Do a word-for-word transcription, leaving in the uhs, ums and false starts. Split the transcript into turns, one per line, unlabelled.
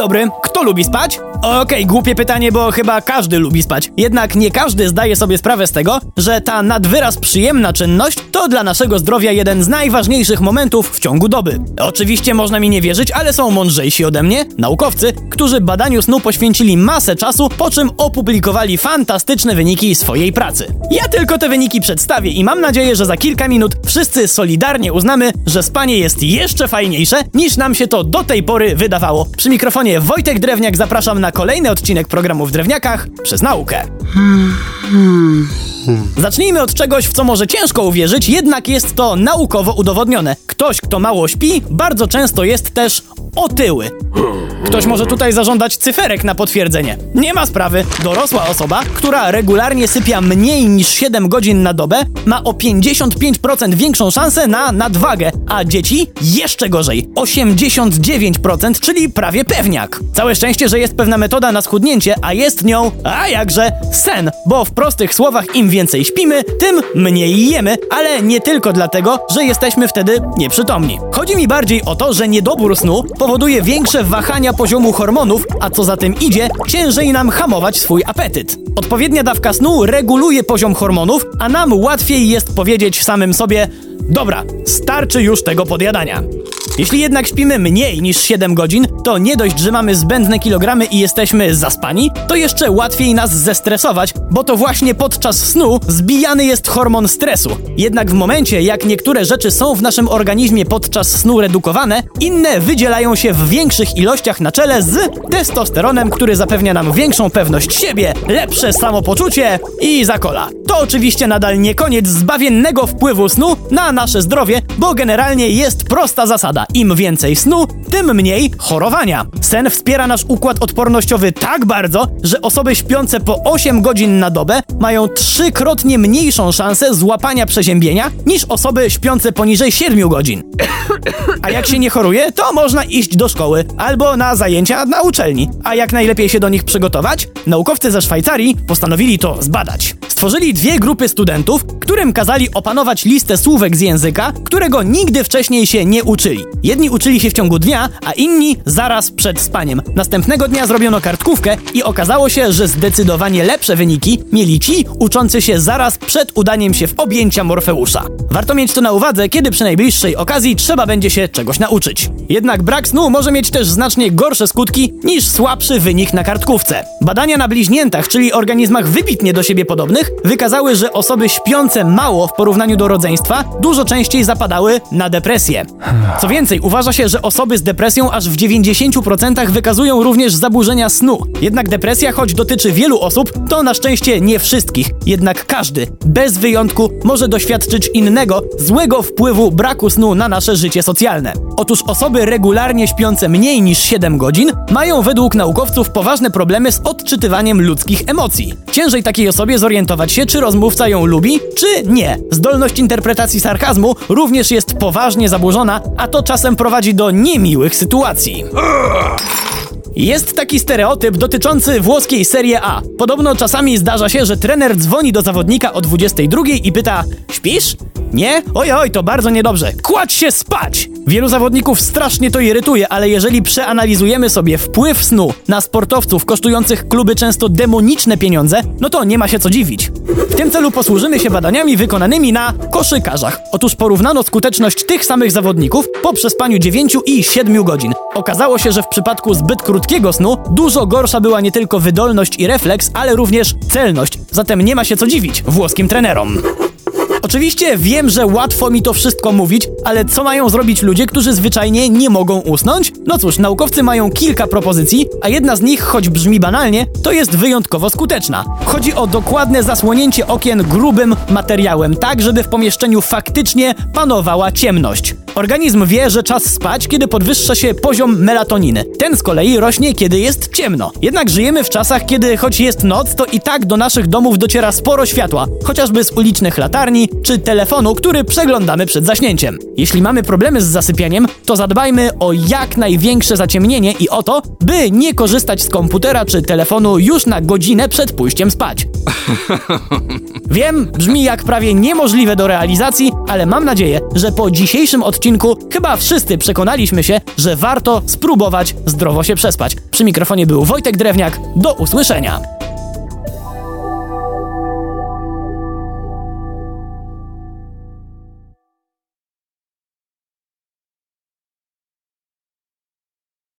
dobry, kto lubi spać? Okej, okay, głupie pytanie, bo chyba każdy lubi spać. Jednak nie każdy zdaje sobie sprawę z tego, że ta nadwyraz przyjemna czynność to dla naszego zdrowia jeden z najważniejszych momentów w ciągu doby. Oczywiście można mi nie wierzyć, ale są mądrzejsi ode mnie, naukowcy, którzy badaniu snu poświęcili masę czasu, po czym opublikowali fantastyczne wyniki swojej pracy. Ja tylko te wyniki przedstawię i mam nadzieję, że za kilka minut wszyscy solidarnie uznamy, że spanie jest jeszcze fajniejsze, niż nam się to do tej pory wydawało. Przy mikrofonie Wojtek Drewniak, zapraszam na kolejny odcinek programu w Drewniakach przez naukę. Zacznijmy od czegoś, w co może ciężko uwierzyć, jednak jest to naukowo udowodnione. Ktoś, kto mało śpi, bardzo często jest też otyły. Ktoś może tutaj zażądać cyferek na potwierdzenie. Nie ma sprawy. Dorosła osoba, która regularnie sypia mniej niż siedem godzin na dobę, ma o pięćdziesiąt pięć procent większą szansę na nadwagę, a dzieci jeszcze gorzej. osiemdziesiąt dziewięć procent, czyli prawie pewniak. Całe szczęście, że jest pewna metoda na schudnięcie, a jest nią, a jakże, sen. Bo w prostych słowach im więcej śpimy, tym mniej jemy, ale nie tylko dlatego, że jesteśmy wtedy nieprzytomni. Chodzi mi bardziej o to, że niedobór snu powoduje większe wahania poziomu hormonów, a co za tym idzie, ciężej nam hamować swój apetyt. Odpowiednia dawka snu reguluje poziom hormonów, a nam łatwiej jest powiedzieć samym sobie: dobra, starczy już tego podjadania. Jeśli jednak śpimy mniej niż siedem godzin, to nie dość, że mamy zbędne kilogramy i jesteśmy zaspani, to jeszcze łatwiej nas zestresować, bo to właśnie podczas snu zbijany jest hormon stresu. Jednak w momencie, jak niektóre rzeczy są w naszym organizmie podczas snu redukowane, inne wydzielają się w większych ilościach na czele z testosteronem, który zapewnia nam większą pewność siebie, lepsze samopoczucie i zakola. To oczywiście nadal nie koniec zbawiennego wpływu snu na nasze zdrowie, bo generalnie jest prosta zasada. Im więcej snu, tym mniej chorowania. Sen wspiera nasz układ odpornościowy tak bardzo, że osoby śpiące po osiem godzin na dobę mają trzykrotnie mniejszą szansę złapania przeziębienia niż osoby śpiące poniżej siedmiu godzin. A jak się nie choruje, to można iść do szkoły albo na zajęcia na uczelni. A jak najlepiej się do nich przygotować? Naukowcy ze Szwajcarii postanowili to zbadać. Stworzyli dwie grupy studentów, którym kazali opanować listę słówek z języka, którego nigdy wcześniej się nie uczyli. Jedni uczyli się w ciągu dnia, a inni zaraz przed spaniem. Następnego dnia zrobiono kartkówkę i okazało się, że zdecydowanie lepsze wyniki mieli ci uczący się zaraz przed udaniem się w objęcia Morfeusza. Warto mieć to na uwadze, kiedy przy najbliższej okazji trzeba będzie się czegoś nauczyć. Jednak brak snu może mieć też znacznie gorsze skutki niż słabszy wynik na kartkówce. Badania na bliźniętach, czyli organizmach wybitnie do siebie podobnych, wykazały, że osoby śpiące mało w porównaniu do rodzeństwa dużo częściej zapadały na depresję. Co więcej, uważa się, że osoby z depresją aż w dziewięćdziesięciu procentach wykazują również zaburzenia snu. Jednak depresja, choć dotyczy wielu osób, to na szczęście nie wszystkich. Jednak każdy, bez wyjątku, może doświadczyć innego, złego wpływu braku snu na nasze życie socjalne. Otóż osoby regularnie śpiące mniej niż siedem godzin mają według naukowców poważne problemy z odczytywaniem ludzkich emocji. Ciężej takiej osobie zorientować się, czy rozmówca ją lubi, czy nie. Zdolność interpretacji sarkazmu również jest poważnie zaburzona, a to czasem prowadzi do niemiłych sytuacji. Jest taki stereotyp dotyczący włoskiej Serie A. Podobno czasami zdarza się, że trener dzwoni do zawodnika o dwudziestej drugiej i pyta: śpisz? Nie? Oj, oj, to bardzo niedobrze. Kładź się spać! Wielu zawodników strasznie to irytuje, ale jeżeli przeanalizujemy sobie wpływ snu na sportowców kosztujących kluby często demoniczne pieniądze, no to nie ma się co dziwić. W tym celu posłużymy się badaniami wykonanymi na koszykarzach. Otóż porównano skuteczność tych samych zawodników po przespaniu dziewięciu i siedmiu godzin. Okazało się, że w przypadku zbyt krótkiego snu dużo gorsza była nie tylko wydolność i refleks, ale również celność. Zatem nie ma się co dziwić włoskim trenerom. Oczywiście wiem, że łatwo mi to wszystko mówić, ale co mają zrobić ludzie, którzy zwyczajnie nie mogą usnąć? No cóż, naukowcy mają kilka propozycji, a jedna z nich, choć brzmi banalnie, to jest wyjątkowo skuteczna. Chodzi o dokładne zasłonięcie okien grubym materiałem, tak żeby w pomieszczeniu faktycznie panowała ciemność. Organizm wie, że czas spać, kiedy podwyższa się poziom melatoniny. Ten z kolei rośnie, kiedy jest ciemno. Jednak żyjemy w czasach, kiedy choć jest noc, to i tak do naszych domów dociera sporo światła, chociażby z ulicznych latarni czy telefonu, który przeglądamy przed zaśnięciem. Jeśli mamy problemy z zasypianiem, to zadbajmy o jak największe zaciemnienie i o to, by nie korzystać z komputera czy telefonu już na godzinę przed pójściem spać. Wiem, brzmi jak prawie niemożliwe do realizacji, ale mam nadzieję, że po dzisiejszym odcinku odcinku chyba wszyscy przekonaliśmy się, że warto spróbować zdrowo się przespać. Przy mikrofonie był Wojtek Drewniak. Do usłyszenia.